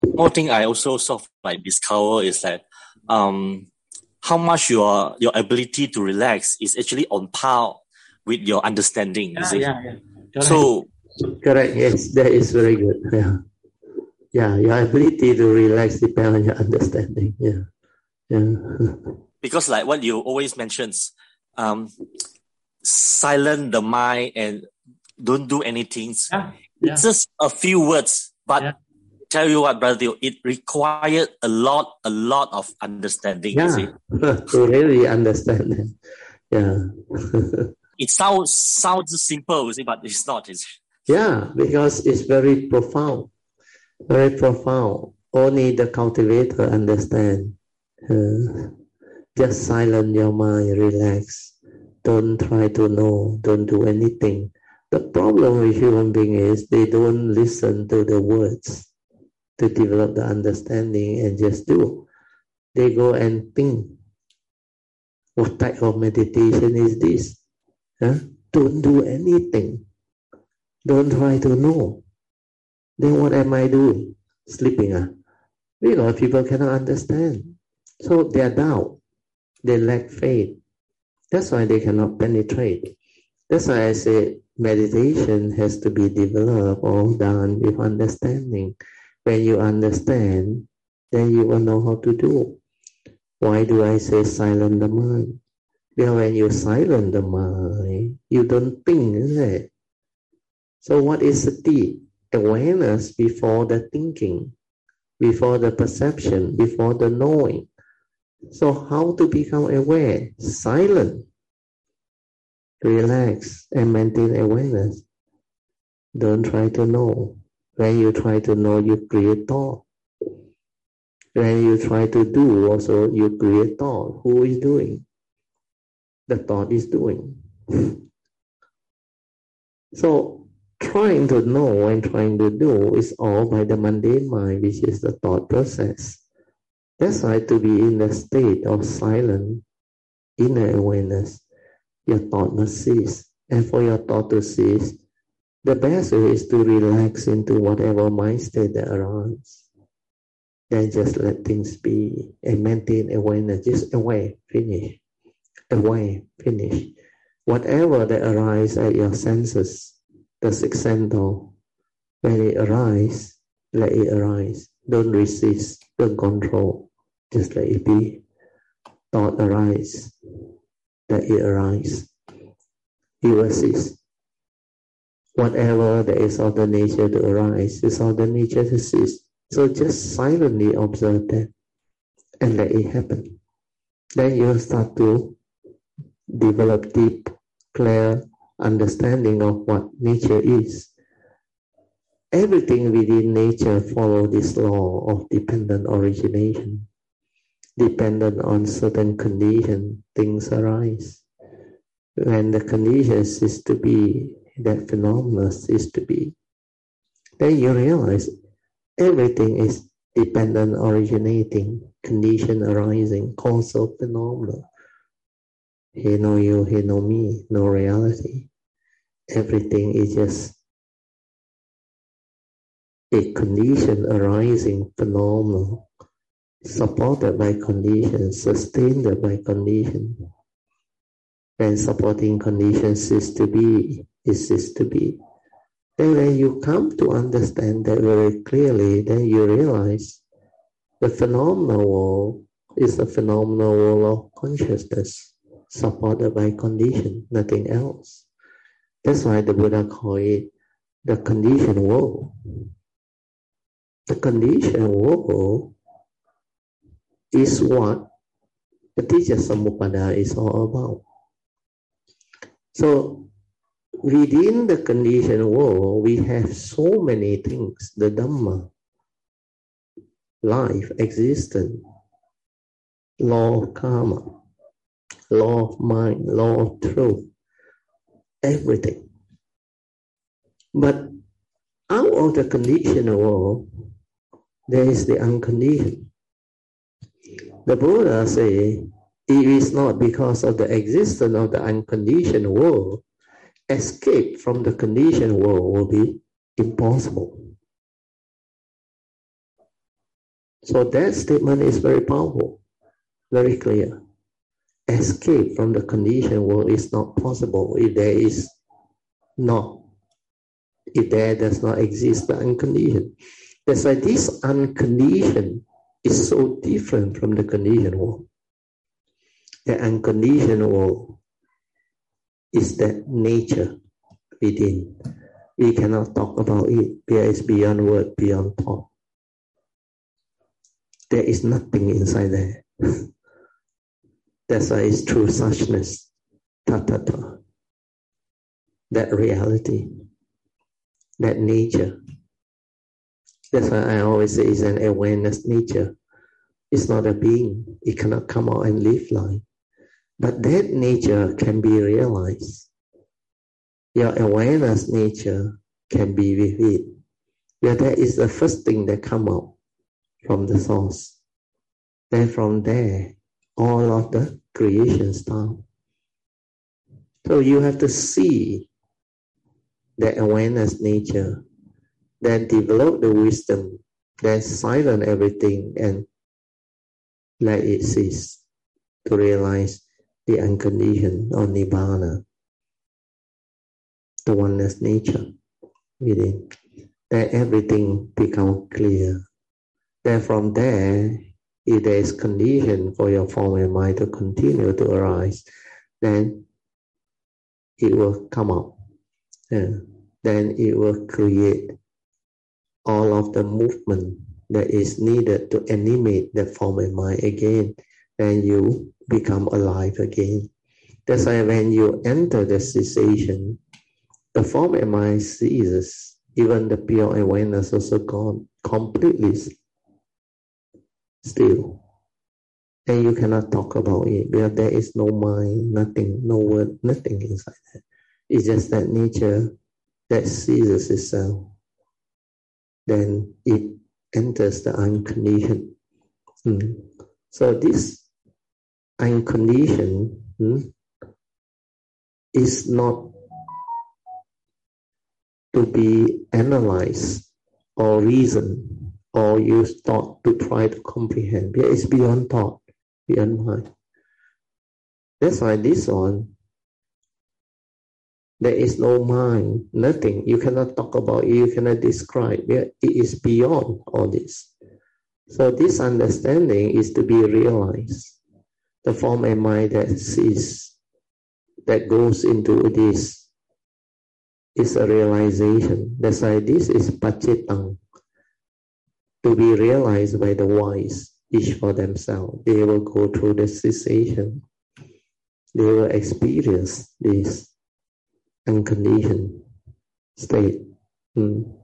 one thing I also sort of like discover is that how much your ability to relax is actually on par with your understanding. You see, Yeah. Correct. so Correct. Yes, that is very good. Yeah. Your ability to relax depends on your understanding. Yeah. because like what you always mentions, silent the mind and don't do anything. It's just a few words, but tell you what, brother Theo, it required a lot of understanding. Yeah, you see, to really understand it. Yeah. it sounds simple, you see, but it's not. Yeah, because it's very profound. Very profound. Only the cultivator understand. Just silence your mind, relax. Don't try to know. Don't do anything. The problem with human beings is they don't listen to the words to develop the understanding and just do. They go and think. What type of meditation is this? Don't do anything. Don't try to know. Then what am I doing? Sleeping. Because people cannot understand. So they are doubt. They lack faith. That's why they cannot penetrate. That's why I say meditation has to be developed or done with understanding. When you understand, then you will know how to do. Why do I say silence the mind? Because when you silence the mind, you don't think, isn't it? So what is sati? Awareness before the thinking, before the perception, before the knowing. So how to become aware? Silent. Relax and maintain awareness. Don't try to know. When you try to know, you create thought. When you try to do, also you create thought. Who is doing? The thought is doing. So trying to know and trying to do is all by the mundane mind, which is the thought process. That's why to be in the state of silent, inner awareness, your thought must cease. And for your thought to cease, the best way is to relax into whatever mind state that arises. Then just let things be and maintain awareness. Just aware, finish. Aware, finish. Whatever that arises at your senses, the sixth sense door, when it arises, let it arise. Don't resist, don't control. Just let it be. Thought arise, let it arise. It will cease. Whatever there is of the nature to arise is of the nature to cease. So just silently observe that and let it happen. Then you will start to develop deep, clear understanding of what nature is. Everything within nature follows this law of dependent origination. Dependent on certain condition, things arise. When the condition ceases to be, that phenomenon ceases to be, then you realize everything is dependent originating, condition arising, causal phenomena. He know you, he know me, no reality. Everything is just a condition arising phenomenon, supported by condition, sustained by condition. When supporting conditions cease to be, it ceases to be. Then when you come to understand that very clearly, then you realize the phenomenal world is a phenomenal world of consciousness, supported by condition, nothing else. That's why the Buddha called it the conditioned world. The conditioned world is what Paticca Samuppada is all about. So within the conditioned world, we have so many things. The Dhamma, life, existence, law of karma, law of mind, law of truth, everything. But out of the conditioned world, there is the unconditioned. The Buddha say, it is not because of the existence of the unconditioned world, escape from the conditioned world will be impossible. So that statement is very powerful, very clear. Escape from the conditioned world is not possible if there does not exist the unconditioned. That's why this unconditioned is so different from the conditioned world. The unconditioned world is that nature within. We cannot talk about it. There is beyond word, beyond thought. There is nothing inside there. That's why it's true suchness, tathata. That reality, that nature. That's why I always say it's an awareness nature. It's not a being. It cannot come out and live life. But that nature can be realized. Your awareness nature can be with it. Yeah, that is the first thing that comes out from the source. Then from there, all of the creation starts. So you have to see that awareness nature, then develop the wisdom, then silence everything and let it cease to realize the unconditioned or nibbana, the oneness nature within. Then everything becomes clear. Then from there, if there is condition for your form and mind to continue to arise, then it will come up. Then it will create all of the movement that is needed to animate the form and mind again. Then you become alive again. That's why when you enter the cessation, the form and mind ceases. Even the pure awareness also gone completely still. And you cannot talk about it because there is no mind, nothing, no word, nothing inside that. It's just that nature that ceases itself. Then it enters the unconditioned. So this unconditioned is not to be analyzed or reasoned or use thought to try to comprehend. It's beyond thought, beyond mind. That's why this one, there is no mind, nothing. You cannot talk about it, you cannot describe it. It is beyond all this. So this understanding is to be realized. The form and mind that sees, that goes into this, is a realization. That's why this is pacitang, to be realized by the wise, each for themselves. They will go through the cessation. They will experience this unconditioned state.